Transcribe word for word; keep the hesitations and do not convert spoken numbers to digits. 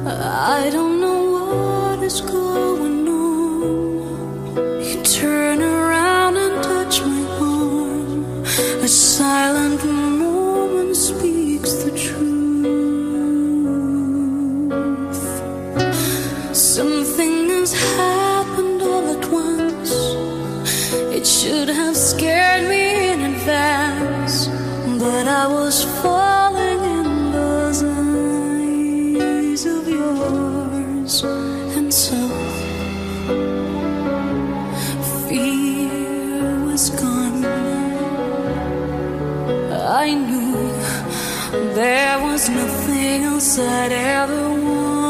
I don't know what is going on. You turn around and touch my arm. A silent moment speaks the truth. Something has happened all at once. It should have scared me in advance, but I was falling in those eyes of yours, and so fear was gone. I knew there was nothing else I'd ever want.